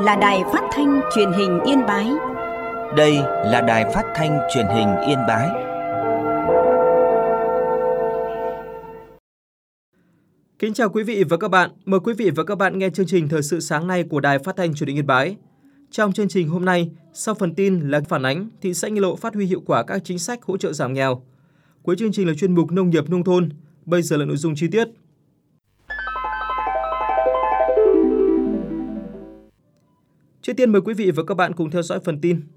là Đài Phát thanh Truyền hình Yên Bái. Đây là Đài Phát thanh Truyền hình Yên Bái. Kính chào quý vị và các bạn. Mời quý vị và các bạn nghe chương trình Thời sự sáng nay của Đài Phát thanh Truyền hình Yên Bái. Trong chương trình hôm nay, sau phần tin là phản ánh thị xã Nghi Lộ phát huy hiệu quả các chính sách hỗ trợ giảm nghèo. Cuối chương trình là chuyên mục Nông nghiệp nông thôn. Bây giờ là nội dung chi tiết. Trước tiên mời quý vị và các bạn cùng theo dõi phần tin.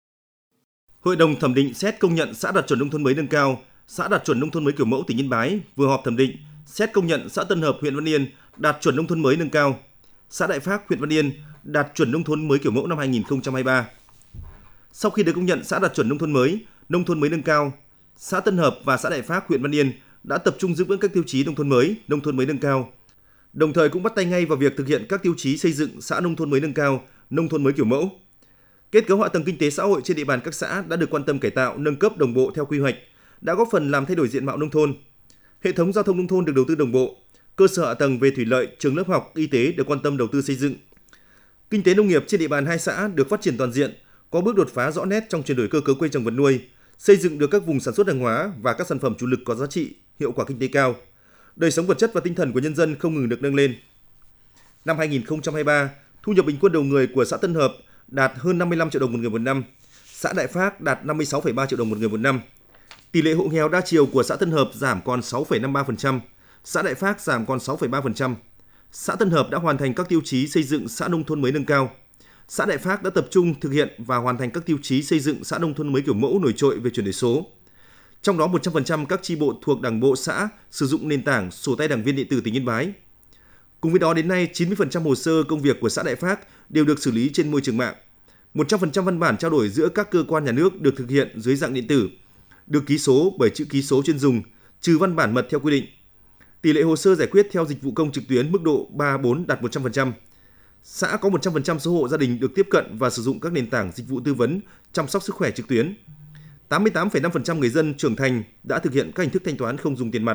Hội đồng thẩm định xét công nhận xã đạt chuẩn nông thôn mới nâng cao, xã đạt chuẩn nông thôn mới kiểu mẫu tỉnh Yên Bái vừa họp thẩm định xét công nhận xã Tân Hợp, huyện Văn Yên đạt chuẩn nông thôn mới nâng cao, xã Đại Phác, huyện Văn Yên đạt chuẩn nông thôn mới kiểu mẫu năm 2023. Sau khi được công nhận xã đạt chuẩn nông thôn mới nâng cao, xã Tân Hợp và xã Đại Phác, huyện Văn Yên đã tập trung giữ vững các tiêu chí nông thôn mới nâng cao, đồng thời cũng bắt tay ngay vào việc thực hiện các tiêu chí xây dựng xã nông thôn mới nâng cao, nông thôn mới kiểu mẫu. Kết cấu hạ tầng kinh tế xã hội trên địa bàn các xã đã được quan tâm cải tạo, nâng cấp đồng bộ theo quy hoạch, đã góp phần làm thay đổi diện mạo nông thôn. Hệ thống giao thông nông thôn được đầu tư đồng bộ, cơ sở hạ tầng về thủy lợi, trường lớp học, y tế được quan tâm đầu tư xây dựng. Kinh tế nông nghiệp trên địa bàn hai xã được phát triển toàn diện, có bước đột phá rõ nét trong chuyển đổi cơ cấu cây trồng vật nuôi, xây dựng được các vùng sản xuất hàng hóa và các sản phẩm chủ lực có giá trị, hiệu quả kinh tế cao. Đời sống vật chất và tinh thần của nhân dân không ngừng được nâng lên. Năm 2023, thu nhập bình quân đầu người của xã Tân Hợp đạt hơn 55 triệu đồng một người một năm, xã Đại Phác đạt 56,3 triệu đồng một người một năm. Tỷ lệ hộ nghèo đa chiều của xã Tân Hợp giảm còn 6,53%, xã Đại Phác giảm còn 6,3%. Xã Tân Hợp đã hoàn thành các tiêu chí xây dựng xã nông thôn mới nâng cao. Xã Đại Phác đã tập trung thực hiện và hoàn thành các tiêu chí xây dựng xã nông thôn mới kiểu mẫu nổi trội về chuyển đổi số. Trong đó 100% các chi bộ thuộc Đảng bộ xã sử dụng nền tảng sổ tay đảng viên điện tử tỉnh Yên Bái. Cùng với đó đến nay 90% hồ sơ công việc của xã Đại Phác đều được xử lý trên môi trường mạng. 100% văn bản trao đổi giữa các cơ quan nhà nước được thực hiện dưới dạng điện tử, được ký số bởi chữ ký số chuyên dùng, trừ văn bản mật theo quy định. Tỷ lệ hồ sơ giải quyết theo dịch vụ công trực tuyến mức độ 3-4 đạt 100%. Xã có 100% số hộ gia đình được tiếp cận và sử dụng các nền tảng dịch vụ tư vấn, chăm sóc sức khỏe trực tuyến. 88,5% người dân trưởng thành đã thực hiện các hình thức thanh toán không dùng tiền mặt.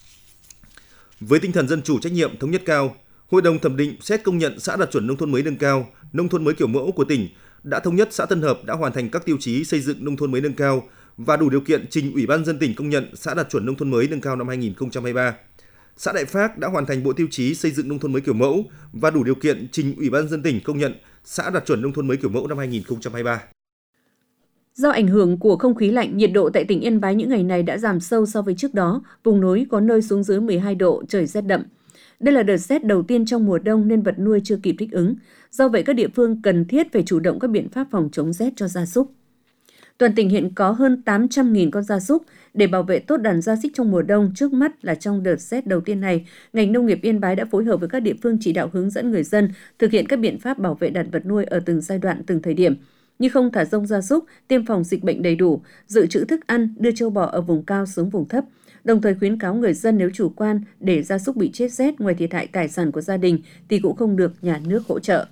Với tinh thần dân chủ trách nhiệm thống nhất cao, Hội đồng thẩm định xét công nhận xã đạt chuẩn nông thôn mới nâng cao, nông thôn mới kiểu mẫu của tỉnh đã thống nhất xã Tân Hợp đã hoàn thành các tiêu chí xây dựng nông thôn mới nâng cao và đủ điều kiện trình Ủy ban nhân dân tỉnh công nhận xã đạt chuẩn nông thôn mới nâng cao năm 2023. Xã Đại Phác đã hoàn thành bộ tiêu chí xây dựng nông thôn mới kiểu mẫu và đủ điều kiện trình Ủy ban nhân dân tỉnh công nhận xã đạt chuẩn nông thôn mới kiểu mẫu năm 2023. Do ảnh hưởng của không khí lạnh, nhiệt độ tại tỉnh Yên Bái những ngày này đã giảm sâu so với trước đó, vùng núi có nơi xuống dưới 12 độ, trời rét đậm. Đây là đợt rét đầu tiên trong mùa đông nên vật nuôi chưa kịp thích ứng. Do vậy các địa phương cần thiết phải chủ động các biện pháp phòng chống rét cho gia súc. Toàn tỉnh hiện có hơn 800.000 con gia súc. Để bảo vệ tốt đàn gia súc trong mùa đông, trước mắt là trong đợt rét đầu tiên này, ngành nông nghiệp Yên Bái đã phối hợp với các địa phương chỉ đạo hướng dẫn người dân thực hiện các biện pháp bảo vệ đàn vật nuôi ở từng giai đoạn, từng thời điểm, như không thả rông gia súc, tiêm phòng dịch bệnh đầy đủ, dự trữ thức ăn, đưa trâu bò ở vùng cao xuống vùng thấp. Đồng thời khuyến cáo người dân nếu chủ quan để gia súc bị chết rét ngoài thiệt hại tài sản của gia đình thì cũng không được nhà nước hỗ trợ.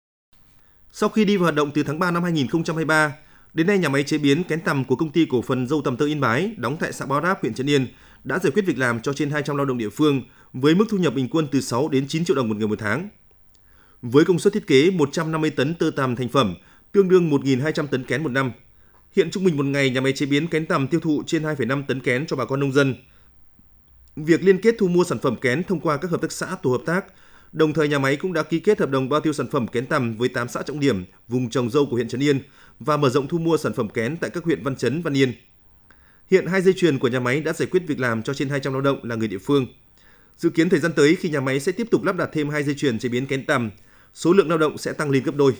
Sau khi đi vào hoạt động từ tháng 3 năm 2023, đến nay nhà máy chế biến kén tằm của công ty cổ phần dâu tầm tơ Yên Bái đóng tại xã Báo Đáp, huyện Trấn Yên đã giải quyết việc làm cho trên 200 lao động địa phương với mức thu nhập bình quân từ 6 đến 9 triệu đồng một người một tháng. Với công suất thiết kế 150 tấn tơ tằm thành phẩm, tương đương 1.200 tấn kén một năm. Hiện trung bình một ngày nhà máy chế biến kén tằm tiêu thụ trên 2,5 tấn kén cho bà con nông dân. Việc liên kết thu mua sản phẩm kén thông qua các hợp tác xã, tổ hợp tác, đồng thời nhà máy cũng đã ký kết hợp đồng bao tiêu sản phẩm kén tằm với 8 xã trọng điểm vùng trồng dâu của huyện Trấn Yên và mở rộng thu mua sản phẩm kén tại các huyện Văn Chấn, Văn Yên. Hiện 2 dây chuyền của nhà máy đã giải quyết việc làm cho trên 200 lao động là người địa phương. Dự kiến thời gian tới khi nhà máy sẽ tiếp tục lắp đặt thêm 2 dây chuyền chế biến kén tằm, số lượng lao động sẽ tăng lên gấp đôi.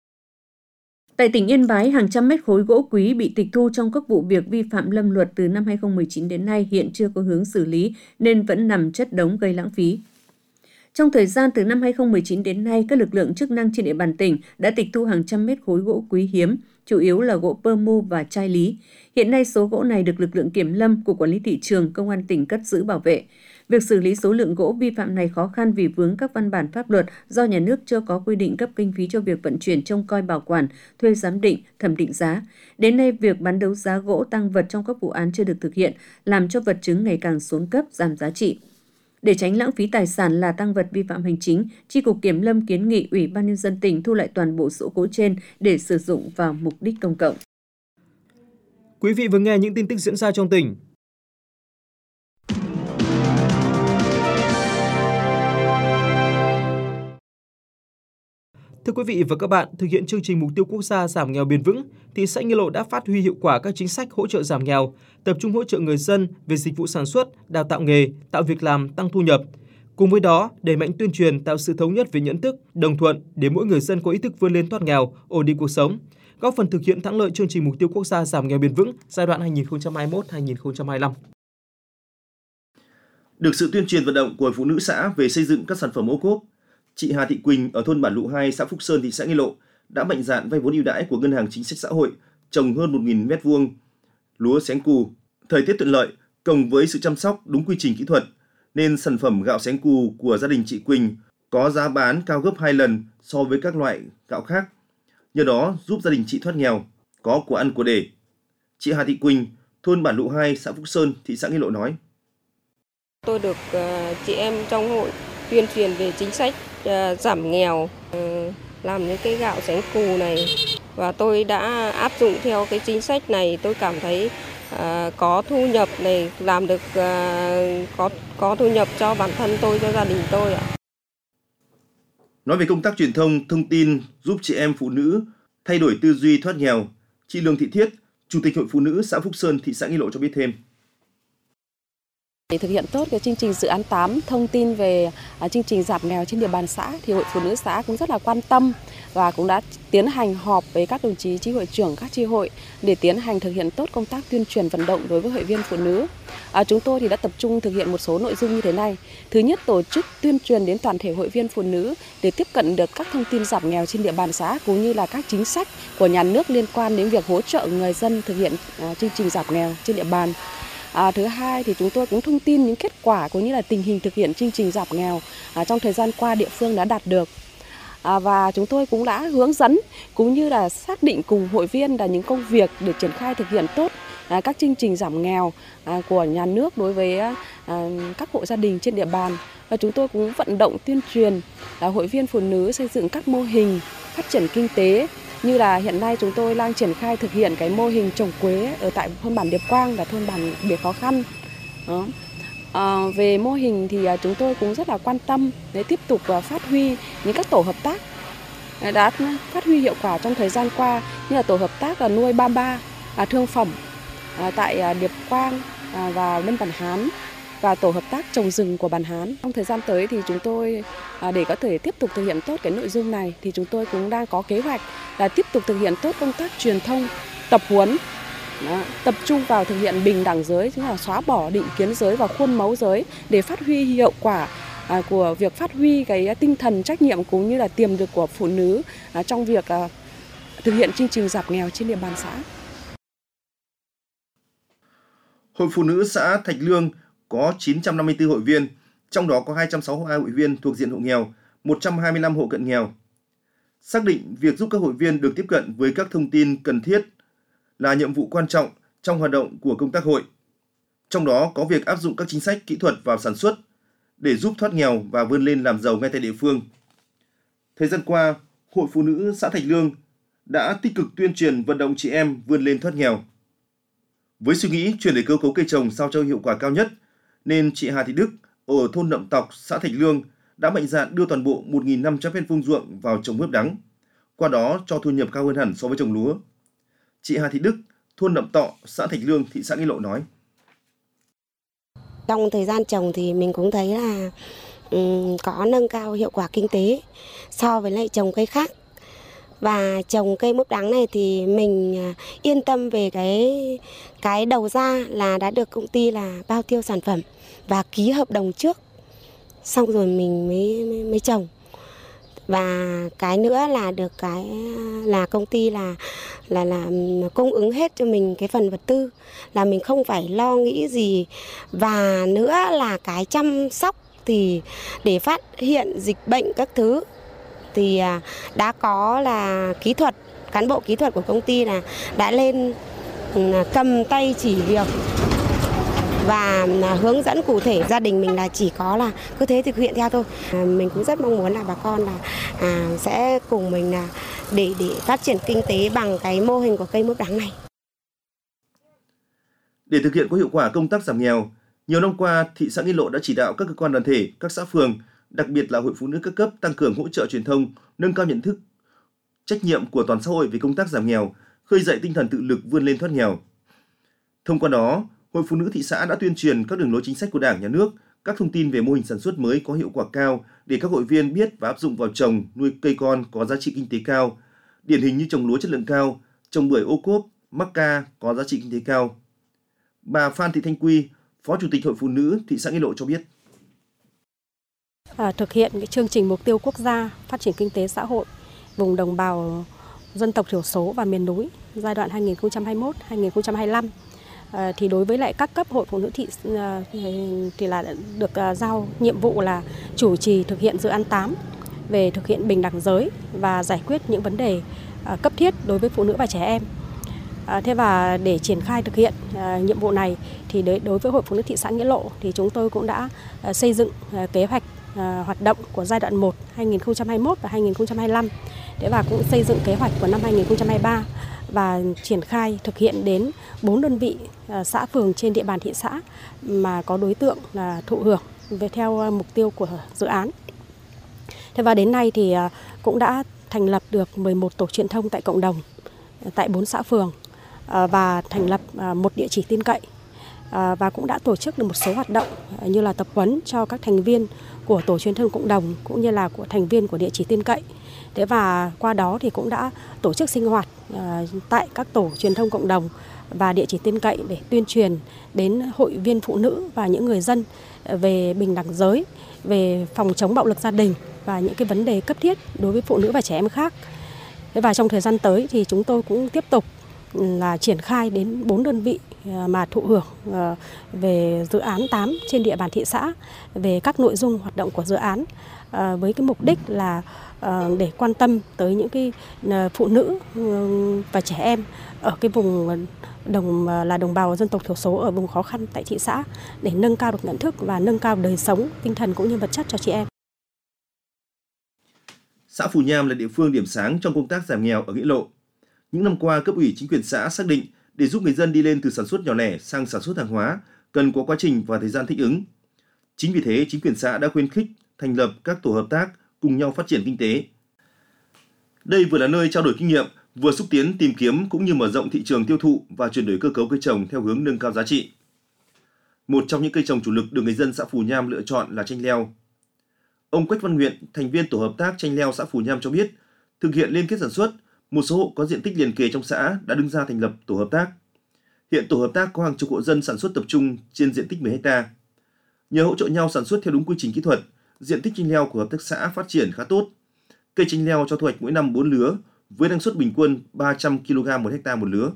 Tại tỉnh Yên Bái, hàng trăm mét khối gỗ quý bị tịch thu trong các vụ việc vi phạm lâm luật từ năm 2019 đến nay hiện chưa có hướng xử lý nên vẫn nằm chất đống gây lãng phí. Trong thời gian từ năm 2019 đến nay, các lực lượng chức năng trên địa bàn tỉnh đã tịch thu hàng trăm mét khối gỗ quý hiếm, chủ yếu là gỗ pơ mu và chai lý. Hiện nay số gỗ này được lực lượng kiểm lâm của quản lý thị trường, công an tỉnh cất giữ bảo vệ. Việc xử lý số lượng gỗ vi phạm này khó khăn vì vướng các văn bản pháp luật do nhà nước chưa có quy định cấp kinh phí cho việc vận chuyển trông coi bảo quản, thuê giám định, thẩm định giá. Đến nay, việc bán đấu giá gỗ tang vật trong các vụ án chưa được thực hiện, làm cho vật chứng ngày càng xuống cấp, giảm giá trị. Để tránh lãng phí tài sản là tang vật vi phạm hành chính, Chi cục Kiểm lâm kiến nghị Ủy ban Nhân dân tỉnh thu lại toàn bộ số gỗ trên để sử dụng vào mục đích công cộng. Quý vị vừa nghe những tin tức diễn ra trong tỉnh. Thưa quý vị và các bạn, thực hiện chương trình mục tiêu quốc gia giảm nghèo bền vững, thị xã Nghi Lộ đã phát huy hiệu quả các chính sách hỗ trợ giảm nghèo, tập trung hỗ trợ người dân về dịch vụ sản xuất, đào tạo nghề, tạo việc làm, tăng thu nhập. Cùng với đó, đẩy mạnh tuyên truyền tạo sự thống nhất về nhận thức, đồng thuận để mỗi người dân có ý thức vươn lên thoát nghèo, ổn định cuộc sống, góp phần thực hiện thắng lợi chương trình mục tiêu quốc gia giảm nghèo bền vững giai đoạn 2021-2025. Được sự tuyên truyền vận động của phụ nữ xã về xây dựng các sản phẩm ô cốp, chị Hà Thị Quỳnh ở thôn Bản Lụ 2, xã Phúc Sơn, thị xã Nghi Lộ đã mạnh dạn vay vốn ưu đãi của Ngân hàng Chính sách Xã hội, trồng hơn 1.000 m2 lúa xén cù. Thời tiết thuận lợi, cộng với sự chăm sóc đúng quy trình kỹ thuật, nên sản phẩm gạo xén cù của gia đình chị Quỳnh có giá bán cao gấp 2 lần so với các loại gạo khác. Nhờ đó giúp gia đình chị thoát nghèo, có của ăn của để. Chị Hà Thị Quỳnh, thôn Bản Lụ 2, xã Phúc Sơn, thị xã Nghi Lộ nói: Tôi được chị em trong hội tuyên truyền về chính sách giảm nghèo, làm những cái gạo xén cù này, và tôi đã áp dụng theo cái chính sách này. Tôi cảm thấy có thu nhập này, làm được có thu nhập cho bản thân tôi, cho gia đình tôi ạ. Nói về công tác truyền thông, thông tin giúp chị em phụ nữ thay đổi tư duy thoát nghèo, chị Lương Thị Thiết, Chủ tịch Hội Phụ nữ xã Phúc Sơn, thị xã Nghi Lộ cho biết thêm. Để thực hiện tốt cái chương trình dự án 8 thông tin về chương trình giảm nghèo trên địa bàn xã thì Hội Phụ nữ xã cũng rất là quan tâm và cũng đã tiến hành họp với các đồng chí chi hội trưởng các chi hội để tiến hành thực hiện tốt công tác tuyên truyền vận động đối với hội viên phụ nữ. Chúng tôi thì đã tập trung thực hiện một số nội dung như thế này. Thứ nhất, tổ chức tuyên truyền đến toàn thể hội viên phụ nữ để tiếp cận được các thông tin giảm nghèo trên địa bàn xã cũng như là các chính sách của nhà nước liên quan đến việc hỗ trợ người dân thực hiện chương trình giảm nghèo trên địa bàn. Thứ hai thì chúng tôi cũng thông tin những kết quả cũng như là tình hình thực hiện chương trình giảm nghèo trong thời gian qua địa phương đã đạt được. Và chúng tôi cũng đã hướng dẫn cũng như là xác định cùng hội viên là những công việc để triển khai thực hiện tốt các chương trình giảm nghèo của nhà nước đối với các hộ gia đình trên địa bàn. Và chúng tôi cũng vận động tuyên truyền hội viên phụ nữ xây dựng các mô hình phát triển kinh tế, như là hiện nay chúng tôi đang triển khai thực hiện cái mô hình trồng quế ở tại thôn bản Điệp Quang và thôn bản Biệt Khó Khăn. Đó. Về mô hình thì chúng tôi cũng rất là quan tâm để tiếp tục phát huy những các tổ hợp tác đã phát huy hiệu quả trong thời gian qua, như là tổ hợp tác nuôi ba ba thương phẩm tại Điệp Quang và bên Bản Hán, và tổ hợp tác trồng rừng của Bản Hán. Trong thời gian tới thì chúng tôi để có thể tiếp tục thực hiện tốt cái nội dung này thì chúng tôi cũng đang có kế hoạch là tiếp tục thực hiện tốt công tác truyền thông, tập huấn, tập trung vào thực hiện bình đẳng giới, tức là xóa bỏ định kiến giới và khuôn mẫu giới để phát huy hiệu quả của việc phát huy cái tinh thần trách nhiệm cũng như là tiềm lực của phụ nữ trong việc thực hiện chương trình giảm nghèo trên địa bàn xã. Hội Phụ nữ xã Thạch Lương có 954 hội viên, trong đó có 262 hội viên thuộc diện hộ nghèo, 125 hộ cận nghèo. Xác định việc giúp các hội viên được tiếp cận với các thông tin cần thiết là nhiệm vụ quan trọng trong hoạt động của công tác hội. Trong đó có việc áp dụng các chính sách kỹ thuật vào sản xuất để giúp thoát nghèo và vươn lên làm giàu ngay tại địa phương. Thời gian qua, Hội Phụ nữ xã Thạch Lương đã tích cực tuyên truyền vận động chị em vươn lên thoát nghèo. Với suy nghĩ chuyển đổi cơ cấu cây trồng sao cho hiệu quả cao nhất, nên chị Hà Thị Đức ở thôn Nậm Tọc, xã Thạch Lương đã mạnh dạn đưa toàn bộ 1.500 m2 ruộng vào trồng mướp đắng, qua đó cho thu nhập cao hơn hẳn so với trồng lúa. Chị Hà Thị Đức, thôn Nậm Tọ, xã Thạch Lương, thị xã Nghi Lộ nói: Trong thời gian trồng thì mình cũng thấy là có nâng cao hiệu quả kinh tế so với lại trồng cây khác. Và trồng cây mướp đắng này thì mình yên tâm về cái đầu ra là đã được công ty là bao tiêu sản phẩm và ký hợp đồng trước, xong rồi mình mới trồng. Và cái nữa là được cái là công ty là cung ứng hết cho mình cái phần vật tư, là mình không phải lo nghĩ gì. Và nữa là cái chăm sóc thì để phát hiện dịch bệnh các thứ thì đã có là kỹ thuật, cán bộ kỹ thuật của công ty là đã lên cầm tay chỉ việc và hướng dẫn cụ thể. Gia đình mình là chỉ có là cứ thế thực hiện theo thôi. Mình cũng rất mong muốn là bà con là sẽ cùng mình là để phát triển kinh tế bằng cái mô hình của cây mướp đắng này. Để thực hiện có hiệu quả công tác giảm nghèo, nhiều năm qua, thị xã Nghĩa Lộ đã chỉ đạo các cơ quan đoàn thể, các xã phường, đặc biệt là hội phụ nữ các cấp tăng cường hỗ trợ truyền thông, nâng cao nhận thức, trách nhiệm của toàn xã hội về công tác giảm nghèo, khơi dậy tinh thần tự lực vươn lên thoát nghèo. Thông qua đó, Hội Phụ nữ thị xã đã tuyên truyền các đường lối chính sách của Đảng, Nhà nước, các thông tin về mô hình sản xuất mới có hiệu quả cao để các hội viên biết và áp dụng vào trồng, nuôi cây con có giá trị kinh tế cao, điển hình như trồng lúa chất lượng cao, trồng bưởi ô cốp, mắc ca có giá trị kinh tế cao. Bà Phan Thị Thanh Quy, Phó Chủ tịch Hội Phụ nữ thị xã Nghĩa Lộ cho biết. Thực hiện cái chương trình mục tiêu quốc gia phát triển kinh tế xã hội vùng đồng bào dân tộc thiểu số và miền núi giai đoạn 2021-2025 thì đối với lại các cấp hội phụ nữ thị thì là được giao nhiệm vụ là chủ trì thực hiện dự án 8 về thực hiện bình đẳng giới và giải quyết những vấn đề cấp thiết đối với phụ nữ và trẻ em. Thế và để triển khai thực hiện nhiệm vụ này thì đối với Hội Phụ nữ thị xã Nghĩa Lộ thì chúng tôi cũng đã xây dựng kế hoạch hoạt động của giai đoạn 1 2021 và 2025. Thế và cũng xây dựng kế hoạch của năm 2023 và triển khai thực hiện đến 4 đơn vị xã phường trên địa bàn thị xã mà có đối tượng là thụ hưởng về theo mục tiêu của dự án. Thế và đến nay thì cũng đã thành lập được 11 tổ truyền thông tại cộng đồng tại 4 xã phường và thành lập một địa chỉ tin cậy và cũng đã tổ chức được một số hoạt động như là tập huấn cho các thành viên của tổ truyền thông cộng đồng cũng như là của thành viên của địa chỉ tin cậy. Thế và qua đó thì cũng đã tổ chức sinh hoạt tại các tổ truyền thông cộng đồng và địa chỉ tin cậy để tuyên truyền đến hội viên phụ nữ và những người dân về bình đẳng giới, về phòng chống bạo lực gia đình và những cái vấn đề cấp thiết đối với phụ nữ và trẻ em khác. Thế và trong thời gian tới thì chúng tôi cũng tiếp tục là triển khai đến 4 đơn vị mà thụ hưởng về dự án 8 trên địa bàn thị xã về các nội dung hoạt động của dự án với cái mục đích là để quan tâm tới những cái phụ nữ và trẻ em ở cái vùng đồng bào dân tộc thiểu số ở vùng khó khăn tại thị xã để nâng cao được nhận thức và nâng cao đời sống tinh thần cũng như vật chất cho chị em. Xã Phù Nham là địa phương điểm sáng trong công tác giảm nghèo ở Nghĩa Lộ. Những năm qua, cấp ủy chính quyền xã xác định để giúp người dân đi lên từ sản xuất nhỏ lẻ sang sản xuất hàng hóa cần có quá trình và thời gian thích ứng. Chính vì thế, chính quyền xã đã khuyến khích thành lập các tổ hợp tác cùng nhau phát triển kinh tế. Đây vừa là nơi trao đổi kinh nghiệm, vừa xúc tiến tìm kiếm cũng như mở rộng thị trường tiêu thụ và chuyển đổi cơ cấu cây trồng theo hướng nâng cao giá trị. Một trong những cây trồng chủ lực được người dân xã Phù Nham lựa chọn là chanh leo. Ông Quách Văn Nguyện, thành viên tổ hợp tác chanh leo xã Phù Nham cho biết, thực hiện liên kết sản xuất, một số hộ có diện tích liền kề trong xã đã đứng ra thành lập tổ hợp tác. Hiện tổ hợp tác có hàng chục hộ dân sản xuất tập trung trên diện tích 10 ha. Nhờ hỗ trợ nhau sản xuất theo đúng quy trình kỹ thuật, diện tích chanh leo của hợp tác xã phát triển khá tốt. Cây chanh leo cho thu hoạch mỗi năm 4 lứa, với năng suất bình quân 300 kg một ha một lứa.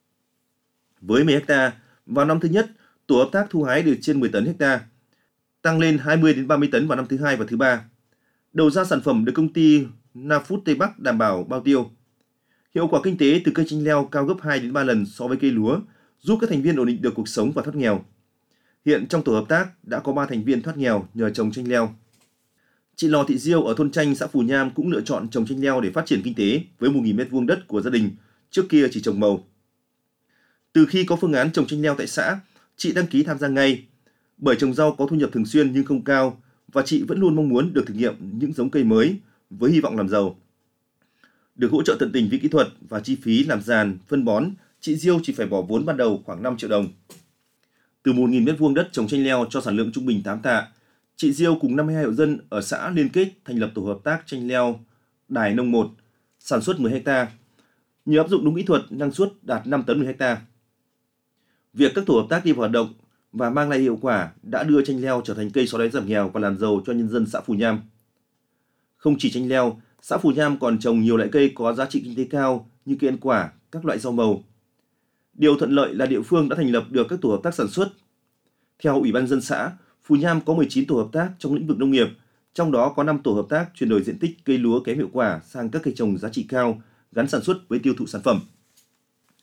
Với 10 ha, vào năm thứ nhất, tổ hợp tác thu hái được trên 10 tấn ha, tăng lên 20 đến 30 tấn vào năm thứ hai và thứ ba. Đầu ra sản phẩm được công ty Nafood Tây Bắc đảm bảo bao tiêu. Hiệu quả kinh tế từ cây chanh leo cao gấp 2 đến 3 lần so với cây lúa, giúp các thành viên ổn định được cuộc sống và thoát nghèo. Hiện trong tổ hợp tác đã có 3 thành viên thoát nghèo nhờ trồng chanh leo. Chị Lò Thị Diêu ở thôn Chanh, xã Phù Nham cũng lựa chọn trồng chanh leo để phát triển kinh tế với 1.000 m2 đất của gia đình, trước kia chỉ trồng màu. Từ khi có phương án trồng chanh leo tại xã, chị đăng ký tham gia ngay. Bởi trồng rau có thu nhập thường xuyên nhưng không cao và chị vẫn luôn mong muốn được thử nghiệm những giống cây mới với hy vọng làm giàu. Được hỗ trợ tận tình về kỹ thuật và chi phí làm giàn, phân bón, chị Diêu chỉ phải bỏ vốn ban đầu khoảng 5 triệu đồng. Từ 1.000 m2 đất trồng chanh leo cho sản lượng trung bình 8 tạ, chị Diêu cùng 52 hộ dân ở xã liên kết thành lập tổ hợp tác chanh leo Đài Nông 1, sản xuất 10 ha. Nhờ áp dụng đúng kỹ thuật, năng suất đạt 5 tấn 10 ha. Việc các tổ hợp tác đi vào hoạt động và mang lại hiệu quả đã đưa chanh leo trở thành cây xóa đói giảm nghèo và làm giàu cho nhân dân xã Phù Nham. Không chỉ chanh leo, xã Phù Nham còn trồng nhiều loại cây có giá trị kinh tế cao như cây ăn quả, các loại rau màu. Điều thuận lợi là địa phương đã thành lập được các tổ hợp tác sản xuất. Theo Ủy ban nhân dân xã, Phù Nham có 19 tổ hợp tác trong lĩnh vực nông nghiệp, trong đó có 5 tổ hợp tác chuyển đổi diện tích cây lúa kém hiệu quả sang các cây trồng giá trị cao, gắn sản xuất với tiêu thụ sản phẩm.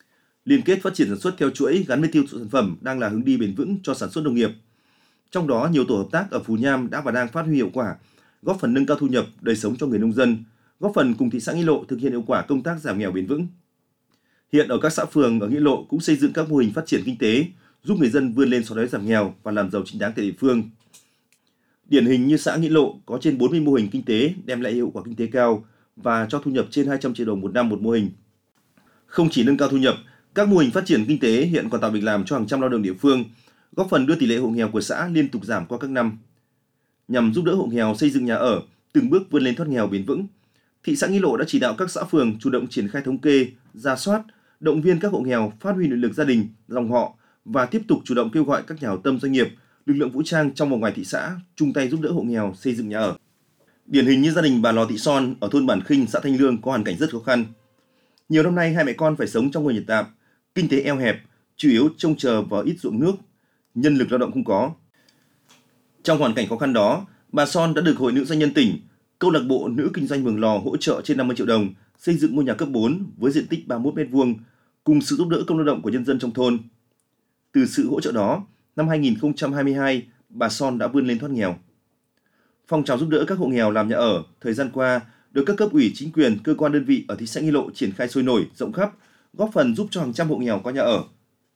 Liên kết phát triển sản xuất theo chuỗi gắn với tiêu thụ sản phẩm đang là hướng đi bền vững cho sản xuất nông nghiệp. Trong đó, nhiều tổ hợp tác ở Phú Nham đã và đang phát huy hiệu quả, góp phần nâng cao thu nhập, đời sống cho người nông dân, góp phần cùng thị xã Nghĩa Lộ thực hiện hiệu quả công tác giảm nghèo bền vững. Hiện ở các xã phường ở Nghĩa Lộ cũng xây dựng các mô hình phát triển kinh tế, giúp người dân vươn lên xóa đói giảm nghèo và làm giàu chính đáng tại địa phương. Điển hình như xã Nghĩa Lộ có trên 40 mô hình kinh tế đem lại hiệu quả kinh tế cao và cho thu nhập trên 200 triệu đồng một năm một mô hình. Không chỉ nâng cao thu nhập, các mô hình phát triển kinh tế hiện còn tạo việc làm cho hàng trăm lao động địa phương, góp phần đưa tỷ lệ hộ nghèo của xã liên tục giảm qua các năm. Nhằm giúp đỡ hộ nghèo xây dựng nhà ở, từng bước vươn lên thoát nghèo bền vững, thị xã Nghĩa Lộ đã chỉ đạo các xã phường chủ động triển khai thống kê, rà soát, động viên các hộ nghèo phát huy nội lực gia đình, dòng họ và tiếp tục chủ động kêu gọi các nhà hảo tâm doanh nghiệp, lực lượng vũ trang trong và ngoài thị xã chung tay giúp đỡ hộ nghèo xây dựng nhà ở. Điển hình như gia đình bà Lò Thị Son ở thôn Bản Khinh, xã Thanh Lương có hoàn cảnh rất khó khăn. Nhiều năm nay hai mẹ con phải sống trong ngôi nhà tạm, kinh tế eo hẹp, chủ yếu trông chờ vào ít ruộng nước, nhân lực lao động không có. Trong hoàn cảnh khó khăn đó, bà Son đã được Hội Nữ Doanh nhân tỉnh, Câu lạc bộ Nữ Kinh doanh Mường Lò hỗ trợ trên 50 triệu đồng xây dựng ngôi nhà cấp 4 với diện tích 31 m2 cùng sự giúp đỡ công lao động của nhân dân trong thôn. Từ sự hỗ trợ đó, năm 2022, bà Son đã vươn lên thoát nghèo. Phong trào giúp đỡ các hộ nghèo làm nhà ở thời gian qua được các cấp ủy chính quyền, cơ quan đơn vị ở thị xã Nghĩa Lộ triển khai sôi nổi, rộng khắp, góp phần giúp cho hàng trăm hộ nghèo có nhà ở.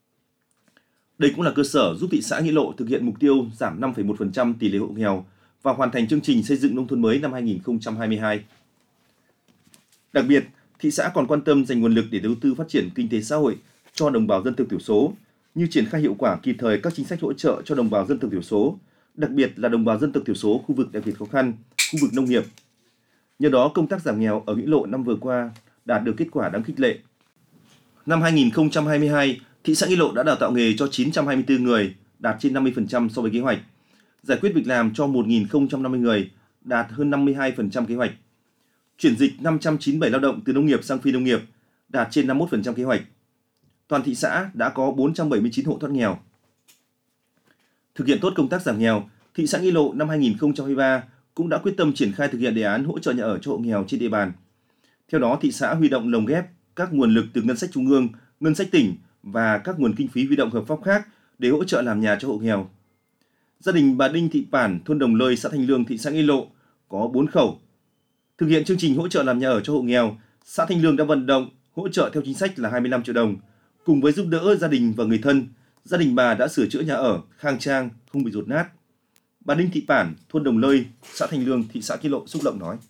Đây cũng là cơ sở giúp thị xã Nghĩa Lộ thực hiện mục tiêu giảm 5,1% tỷ lệ hộ nghèo và hoàn thành chương trình xây dựng nông thôn mới năm 2022. Đặc biệt, thị xã còn quan tâm dành nguồn lực để đầu tư phát triển kinh tế xã hội cho đồng bào dân tộc thiểu số, như triển khai hiệu quả kịp thời các chính sách hỗ trợ cho đồng bào dân tộc thiểu số, đặc biệt là đồng bào dân tộc thiểu số khu vực đặc biệt khó khăn, khu vực nông nghiệp. Nhờ đó, công tác giảm nghèo ở Nghĩa Lộ năm vừa qua đạt được kết quả đáng khích lệ. Năm 2022, thị xã Nghĩa Lộ đã đào tạo nghề cho 924 người, đạt trên 50% so với kế hoạch, giải quyết việc làm cho 1.050 người, đạt hơn 52% kế hoạch, chuyển dịch 597 lao động từ nông nghiệp sang phi nông nghiệp, đạt trên 51% kế hoạch. Toàn thị xã đã có 479 hộ thoát nghèo. Thực hiện tốt công tác giảm nghèo, thị xã Nghĩa Lộ năm 2023 cũng đã quyết tâm triển khai thực hiện đề án hỗ trợ nhà ở cho hộ nghèo trên địa bàn. Theo đó, thị xã huy động lồng ghép các nguồn lực từ ngân sách trung ương, ngân sách tỉnh và các nguồn kinh phí huy động hợp pháp khác để hỗ trợ làm nhà cho hộ nghèo. Gia đình bà Đinh Thị Bản, thôn Đồng Lơi, xã Thanh Lương, thị xã Nghĩa Lộ có 4 khẩu. Thực hiện chương trình hỗ trợ làm nhà ở cho hộ nghèo, xã Thanh Lương đã vận động hỗ trợ theo chính sách là 25 triệu đồng. Cùng với giúp đỡ gia đình và người thân, gia đình bà đã sửa chữa nhà ở khang trang, không bị dột nát. Bà Đinh Thị Bản, thôn Đồng Lơi, xã Thanh Lương, thị xã Nghĩa Lộ xúc động nói: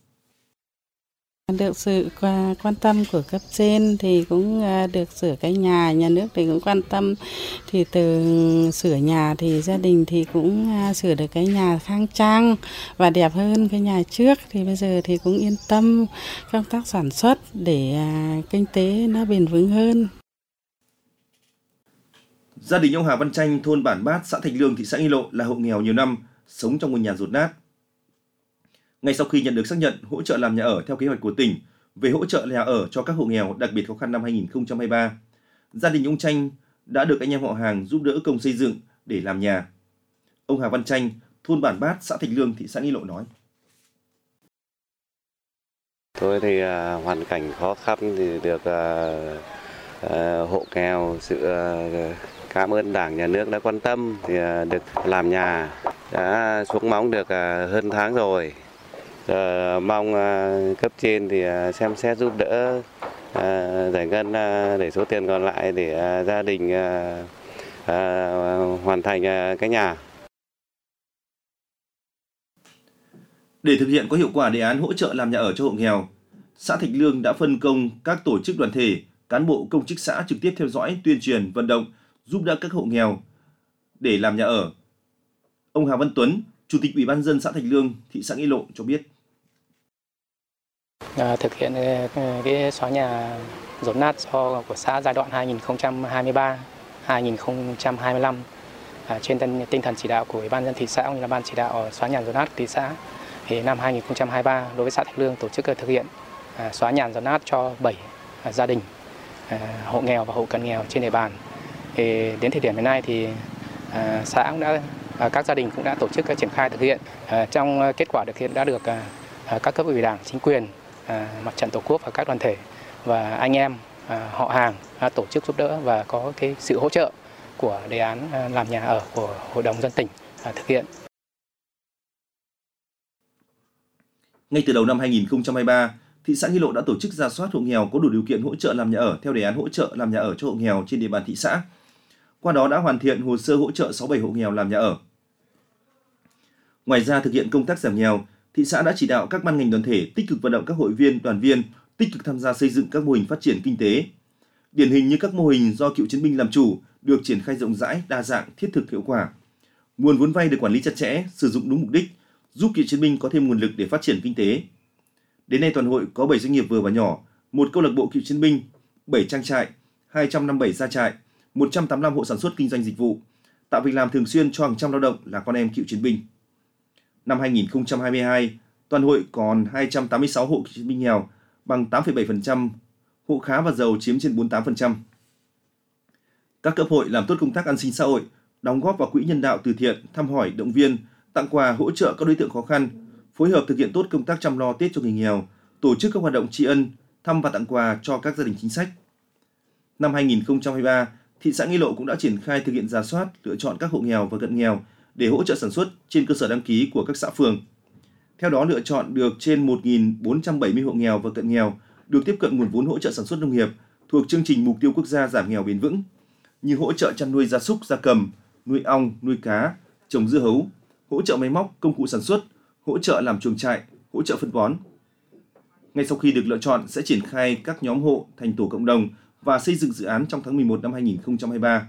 Được sự quan tâm của cấp trên thì cũng được sửa cái nhà nước thì cũng quan tâm, thì từ sửa nhà thì gia đình thì cũng sửa được cái nhà khang trang và đẹp hơn cái nhà trước, thì bây giờ thì cũng yên tâm công tác sản xuất để kinh tế nó bền vững hơn. Gia đình ông Hà Văn Tranh, thôn Bản Bát, xã Thanh Lương, thị xã Nghĩa Lộ là hộ nghèo nhiều năm, sống trong ngôi nhà dột nát. Ngay sau khi nhận được xác nhận hỗ trợ làm nhà ở theo kế hoạch của tỉnh về hỗ trợ nhà ở cho các hộ nghèo đặc biệt khó khăn năm 2023, gia đình ông Tranh đã được anh em họ hàng giúp đỡ công xây dựng để làm nhà. Ông Hà Văn Tranh, thôn Bản Bát, xã Thanh Lương, thị xã Nghĩa Lộ nói: Tôi thì hoàn cảnh khó khăn thì được hộ nghèo, sự cảm ơn Đảng, Nhà nước đã quan tâm thì được làm nhà, đã xuống móng được hơn tháng rồi. Mong cấp trên thì xem xét giúp đỡ giải ngân để số tiền còn lại để gia đình hoàn thành cái nhà. Để thực hiện có hiệu quả đề án hỗ trợ làm nhà ở cho hộ nghèo, xã Thạch Lương đã phân công các tổ chức đoàn thể, cán bộ công chức xã trực tiếp theo dõi, tuyên truyền, vận động, giúp đỡ các hộ nghèo để làm nhà ở. Ông Hà Văn Tuấn, Chủ tịch Ủy ban nhân dân xã Thạch Lương, thị xã Nghĩa Lộ cho biết: Thực hiện cái xóa nhà dột nát của xã giai đoạn 2023-2025 trên tinh thần chỉ đạo của Ủy ban nhân dân thị xã cũng như là ban chỉ đạo xóa nhà dột nát thị xã, thì năm 2023 đối với xã Thạch Lương tổ chức thực hiện xóa nhà dột nát cho 7 gia đình hộ nghèo và hộ cận nghèo trên địa bàn. Thì đến thời điểm hiện nay thì xã cũng đã các gia đình cũng đã tổ chức triển khai thực hiện. Trong kết quả thực hiện đã được các cấp ủy Đảng, chính quyền, mặt trận Tổ quốc và các đoàn thể và anh em họ hàng tổ chức giúp đỡ và có cái sự hỗ trợ của đề án làm nhà ở của Hội đồng dân tỉnh thực hiện. Ngay từ đầu năm 2023, thị xã Nghi Lộ đã tổ chức rà soát hộ nghèo có đủ điều kiện hỗ trợ làm nhà ở theo đề án hỗ trợ làm nhà ở cho hộ nghèo trên địa bàn thị xã. Qua đó đã hoàn thiện hồ sơ hỗ trợ 67 hộ nghèo làm nhà ở. Ngoài ra, thực hiện công tác giảm nghèo, thị xã đã chỉ đạo các ban ngành đoàn thể tích cực vận động các hội viên, đoàn viên tích cực tham gia xây dựng các mô hình phát triển kinh tế. Điển hình như các mô hình do cựu chiến binh làm chủ được triển khai rộng rãi, đa dạng, thiết thực, hiệu quả. Nguồn vốn vay được quản lý chặt chẽ, sử dụng đúng mục đích, giúp cựu chiến binh có thêm nguồn lực để phát triển kinh tế. Đến nay toàn hội có 7 doanh nghiệp vừa và nhỏ, 1 câu lạc bộ cựu chiến binh, 7 trang trại, 257 gia trại, 185 hộ sản xuất kinh doanh dịch vụ, tạo việc làm thường xuyên cho hàng trăm lao động là con em cựu chiến binh. Năm 2022, toàn hội còn 286 hộ cựu chiến binh nghèo, bằng 8,7%, hộ khá và giàu chiếm trên 48%. Các cấp hội làm tốt công tác an sinh xã hội, đóng góp vào quỹ nhân đạo từ thiện, thăm hỏi, động viên, tặng quà hỗ trợ các đối tượng khó khăn, phối hợp thực hiện tốt công tác chăm lo Tết cho người nghèo, tổ chức các hoạt động tri ân, thăm và tặng quà cho các gia đình chính sách. Năm 2023, thị xã Nghi Lộ cũng đã triển khai thực hiện rà soát, lựa chọn các hộ nghèo và cận nghèo để hỗ trợ sản xuất trên cơ sở đăng ký của các xã phường. Theo đó, lựa chọn được trên 1.470 hộ nghèo và cận nghèo được tiếp cận nguồn vốn hỗ trợ sản xuất nông nghiệp thuộc chương trình Mục tiêu Quốc gia giảm nghèo bền vững, như hỗ trợ chăn nuôi gia súc, gia cầm, nuôi ong, nuôi cá, trồng dưa hấu, hỗ trợ máy móc, công cụ sản xuất, hỗ trợ làm chuồng trại, hỗ trợ phân bón. Ngay sau khi được lựa chọn, sẽ triển khai các nhóm hộ thành tổ cộng đồng và xây dựng dự án trong tháng 11 năm 2023.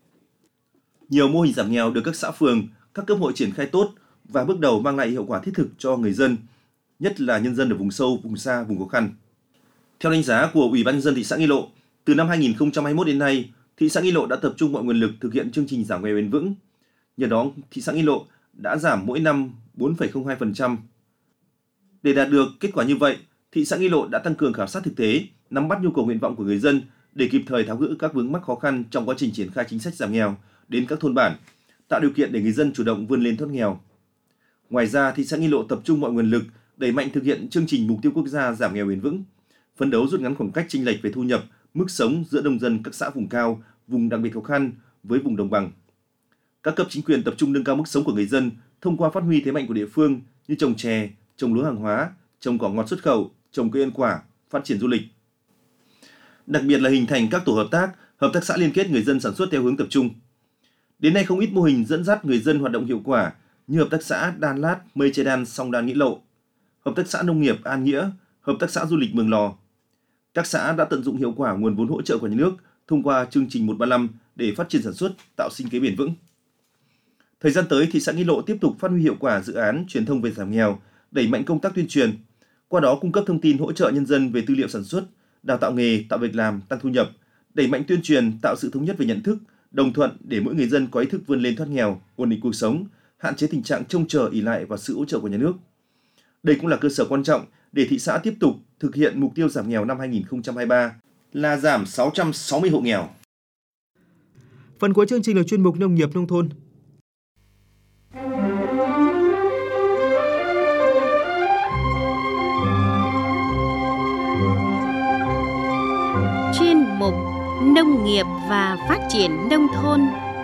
Nhiều mô hình giảm nghèo được các xã phường, các cấp hội triển khai tốt và bước đầu mang lại hiệu quả thiết thực cho người dân, nhất là nhân dân ở vùng sâu, vùng xa, vùng khó khăn. Theo đánh giá của Ủy ban nhân dân thị xã Nghi Lộ, từ năm 2021 đến nay, thị xã Nghi Lộ đã tập trung mọi nguồn lực thực hiện chương trình giảm nghèo bền vững. Nhờ đó, thị xã Nghi Lộ đã giảm mỗi năm 4,02%. Để đạt được kết quả như vậy, thị xã Nghi Lộ đã tăng cường khảo sát thực tế, nắm bắt nhu cầu nguyện vọng của người dân để kịp thời tháo gỡ các vướng mắc khó khăn trong quá trình triển khai chính sách giảm nghèo đến các thôn bản, tạo điều kiện để người dân chủ động vươn lên thoát nghèo. Ngoài ra, thị xã Nghi Lộ tập trung mọi nguồn lực đẩy mạnh thực hiện chương trình Mục tiêu Quốc gia giảm nghèo bền vững, phấn đấu rút ngắn khoảng cách chênh lệch về thu nhập, mức sống giữa nông dân các xã vùng cao, vùng đặc biệt khó khăn với vùng đồng bằng. Các cấp chính quyền tập trung nâng cao mức sống của người dân thông qua phát huy thế mạnh của địa phương như trồng chè, trồng lúa hàng hóa, trồng cỏ ngọt xuất khẩu, trồng cây ăn quả, phát triển du lịch. Đặc biệt là hình thành các tổ hợp tác xã liên kết người dân sản xuất theo hướng tập trung. Đến nay không ít mô hình dẫn dắt người dân hoạt động hiệu quả như hợp tác xã Đan Lát, Mây Che Đan, Song Đan Nghĩa Lộ, hợp tác xã nông nghiệp An Nghĩa, hợp tác xã du lịch Mường Lò. Các xã đã tận dụng hiệu quả nguồn vốn hỗ trợ của nhà nước thông qua chương trình 135 để phát triển sản xuất, tạo sinh kế bền vững. Thời gian tới, thị xã Nghi Lộ tiếp tục phát huy hiệu quả dự án truyền thông về giảm nghèo, đẩy mạnh công tác tuyên truyền, qua đó cung cấp thông tin hỗ trợ nhân dân về tư liệu sản xuất, đào tạo nghề, tạo việc làm, tăng thu nhập, đẩy mạnh tuyên truyền, tạo sự thống nhất về nhận thức, đồng thuận để mỗi người dân có ý thức vươn lên thoát nghèo, ổn định cuộc sống, hạn chế tình trạng trông chờ ỷ lại vào sự hỗ trợ của nhà nước. Đây cũng là cơ sở quan trọng để thị xã tiếp tục thực hiện mục tiêu giảm nghèo năm 2023 là giảm 660 hộ nghèo. Phần cuối chương trình là chuyên mục Nông nghiệp nông thôn. Chuyên mục Nông nghiệp và phát triển nông thôn.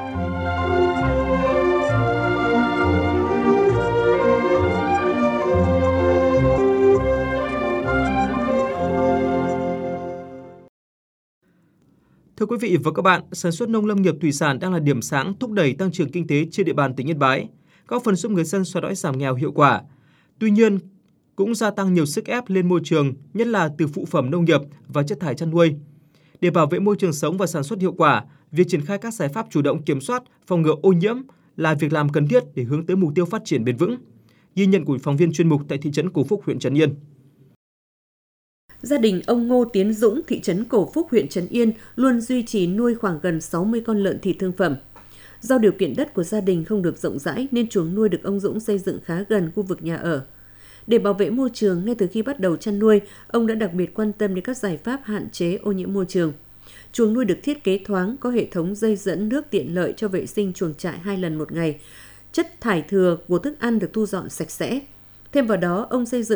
Thưa quý vị và các bạn, sản xuất nông lâm nghiệp thủy sản đang là điểm sáng thúc đẩy tăng trưởng kinh tế trên địa bàn tỉnh Yên Bái, góp phần giúp người dân xóa đói giảm nghèo hiệu quả. Tuy nhiên, cũng gia tăng nhiều sức ép lên môi trường, nhất là từ phụ phẩm nông nghiệp và chất thải chăn nuôi. Để bảo vệ môi trường sống và sản xuất hiệu quả, việc triển khai các giải pháp chủ động kiểm soát, phòng ngừa ô nhiễm là việc làm cần thiết để hướng tới mục tiêu phát triển bền vững. Ghi nhận của phóng viên chuyên mục tại thị trấn Cổ Phúc, huyện Trấn Yên. Gia đình ông Ngô Tiến Dũng, thị trấn Cổ Phúc, huyện Trấn Yên luôn duy trì nuôi khoảng gần 60 con lợn thịt thương phẩm. Do điều kiện đất của gia đình không được rộng rãi nên chuồng nuôi được ông Dũng xây dựng khá gần khu vực nhà ở. Để bảo vệ môi trường, ngay từ khi bắt đầu chăn nuôi, ông đã đặc biệt quan tâm đến các giải pháp hạn chế ô nhiễm môi trường. Chuồng nuôi được thiết kế thoáng, có hệ thống dây dẫn nước tiện lợi cho vệ sinh chuồng trại 2 lần một ngày. Chất thải thừa của thức ăn được thu dọn sạch sẽ. Thêm vào đó, ông xây dựng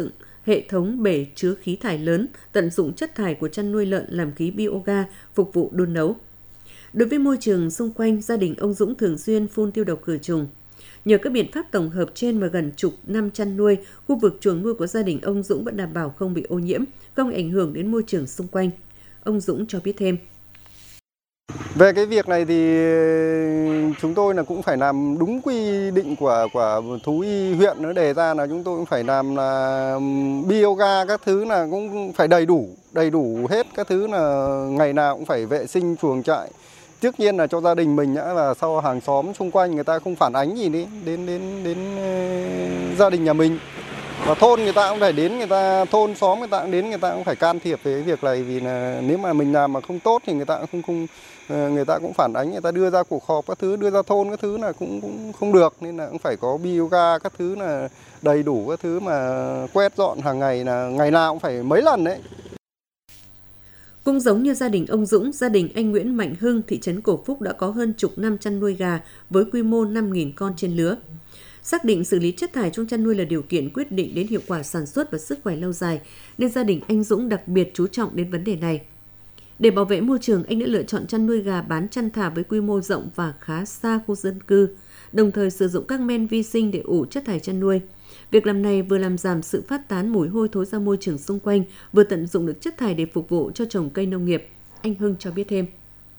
hệ thống bể chứa khí thải lớn, tận dụng chất thải của chăn nuôi lợn làm khí bioga phục vụ đun nấu. Đối với môi trường xung quanh, gia đình ông Dũng thường xuyên phun tiêu độc khử trùng. Nhờ các biện pháp tổng hợp trên mà gần chục năm chăn nuôi, khu vực chuồng nuôi của gia đình ông Dũng vẫn đảm bảo không bị ô nhiễm, không ảnh hưởng đến môi trường xung quanh. Ông Dũng cho biết thêm. Về cái việc này thì chúng tôi là cũng phải làm đúng quy định của thú y huyện nó đề ra, là chúng tôi cũng phải làm là bioga các thứ là cũng phải đầy đủ hết các thứ, là ngày nào cũng phải vệ sinh chuồng trại. Trước nhiên là cho gia đình mình đã, là sau hàng xóm xung quanh người ta không phản ánh gì đến gia đình nhà mình. Và thôn người ta cũng phải đến, thôn xóm người ta cũng đến, người ta cũng phải can thiệp về cái việc này, vì là nếu mà mình làm mà không tốt thì người ta cũng phản ánh, người ta đưa ra cuộc họp các thứ, đưa ra thôn các thứ là cũng không được, nên là cũng phải có bioga các thứ là đầy đủ các thứ, mà quét dọn hàng ngày, là ngày nào cũng phải mấy lần đấy. Cũng giống như gia đình ông Dũng, gia đình anh Nguyễn Mạnh Hưng, thị trấn Cổ Phúc đã có hơn chục năm chăn nuôi gà với quy mô 5.000 con trên lứa. Xác định xử lý chất thải trong chăn nuôi là điều kiện quyết định đến hiệu quả sản xuất và sức khỏe lâu dài, nên gia đình anh Dũng đặc biệt chú trọng đến vấn đề này. Để bảo vệ môi trường, anh đã lựa chọn chăn nuôi gà bán chăn thả với quy mô rộng và khá xa khu dân cư, đồng thời sử dụng các men vi sinh để ủ chất thải chăn nuôi. Việc làm này vừa làm giảm sự phát tán mùi hôi thối ra môi trường xung quanh, vừa tận dụng được chất thải để phục vụ cho trồng cây nông nghiệp. Anh Hưng cho biết thêm.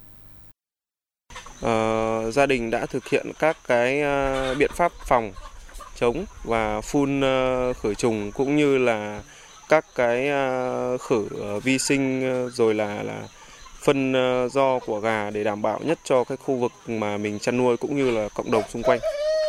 Gia đình đã thực hiện các cái biện pháp phòng chống và phun khử trùng, cũng như là các cái khử vi sinh, rồi là phân do của gà để đảm bảo nhất cho cái khu vực mà mình chăn nuôi cũng như là cộng đồng xung quanh.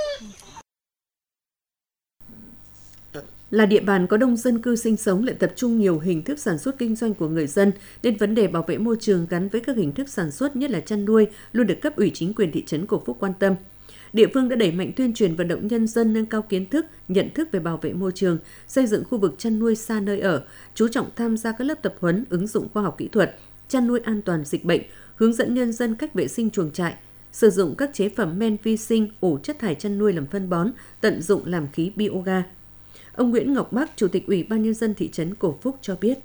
Là địa bàn có đông dân cư sinh sống, lại tập trung nhiều hình thức sản xuất kinh doanh của người dân, nên vấn đề bảo vệ môi trường gắn với các hình thức sản xuất, nhất là chăn nuôi, luôn được cấp ủy chính quyền thị trấn Cổ Phúc quan tâm. Địa phương đã đẩy mạnh tuyên truyền vận động nhân dân nâng cao kiến thức, nhận thức về bảo vệ môi trường, xây dựng khu vực chăn nuôi xa nơi ở, chú trọng tham gia các lớp tập huấn, ứng dụng khoa học kỹ thuật, chăn nuôi an toàn dịch bệnh, hướng dẫn nhân dân cách vệ sinh chuồng trại, sử dụng các chế phẩm men vi sinh, ủ chất thải chăn nuôi làm phân bón, tận dụng làm khí bioga. Ông Nguyễn Ngọc Bắc, Chủ tịch Ủy ban Nhân dân thị trấn Cổ Phúc cho biết.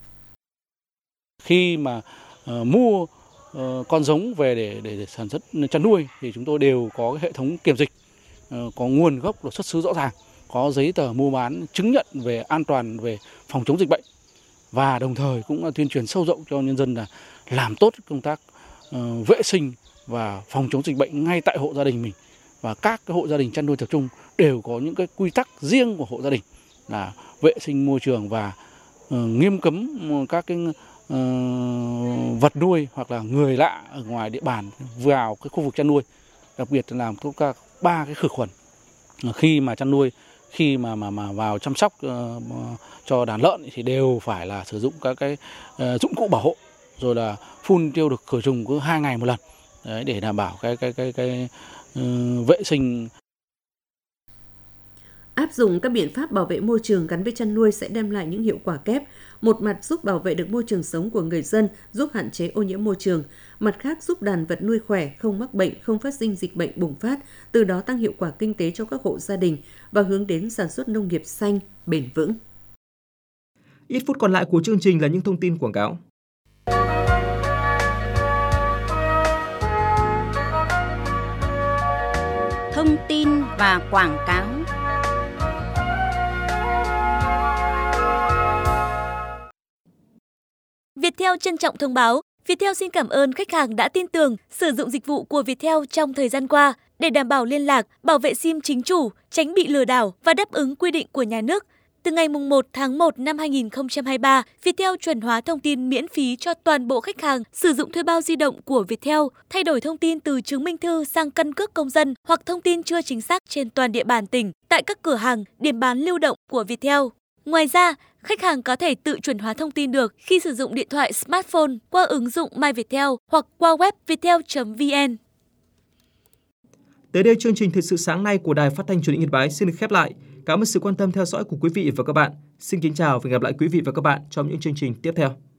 Khi mà mua con giống về để sản xuất chăn nuôi thì chúng tôi đều có cái hệ thống kiểm dịch, có nguồn gốc và xuất xứ rõ ràng, có giấy tờ mua bán chứng nhận về an toàn về phòng chống dịch bệnh, và đồng thời cũng tuyên truyền sâu rộng cho nhân dân là làm tốt công tác vệ sinh và phòng chống dịch bệnh ngay tại hộ gia đình mình. Và các cái hộ gia đình chăn nuôi tập trung đều có những cái quy tắc riêng của hộ gia đình là vệ sinh môi trường và nghiêm cấm các cái vật nuôi hoặc là người lạ ở ngoài địa bàn vào cái khu vực chăn nuôi, đặc biệt là làm tốt các 3 cái khử khuẩn khi mà chăn nuôi, khi mà vào chăm sóc cho đàn lợn thì đều phải là sử dụng các cái dụng cụ bảo hộ, rồi là phun tiêu độc khử trùng cứ 2 ngày một lần. Đấy, để đảm bảo cái vệ sinh. Áp dụng các biện pháp bảo vệ môi trường gắn với chăn nuôi sẽ đem lại những hiệu quả kép. Một mặt giúp bảo vệ được môi trường sống của người dân, giúp hạn chế ô nhiễm môi trường. Mặt khác giúp đàn vật nuôi khỏe, không mắc bệnh, không phát sinh dịch bệnh bùng phát, từ đó tăng hiệu quả kinh tế cho các hộ gia đình và hướng đến sản xuất nông nghiệp xanh, bền vững. Ít phút còn lại của chương trình là những thông tin quảng cáo. Thông tin và quảng cáo. Viettel trân trọng thông báo, Viettel xin cảm ơn khách hàng đã tin tưởng sử dụng dịch vụ của Viettel trong thời gian qua để đảm bảo liên lạc, bảo vệ SIM chính chủ, tránh bị lừa đảo và đáp ứng quy định của nhà nước. Từ ngày 1 tháng 1 năm 2023, Viettel chuẩn hóa thông tin miễn phí cho toàn bộ khách hàng sử dụng thuê bao di động của Viettel, thay đổi thông tin từ chứng minh thư sang căn cước công dân hoặc thông tin chưa chính xác trên toàn địa bàn tỉnh tại các cửa hàng, điểm bán lưu động của Viettel. Ngoài ra, khách hàng có thể tự chuẩn hóa thông tin được khi sử dụng điện thoại smartphone qua ứng dụng My Viettel hoặc qua web viettel.vn. Tới đây, chương trình Thời sự sáng nay của Đài Phát thanh Truyền hình Yên Bái xin được khép lại. Cảm ơn sự quan tâm theo dõi của quý vị và các bạn. Xin kính chào và hẹn gặp lại quý vị và các bạn trong những chương trình tiếp theo.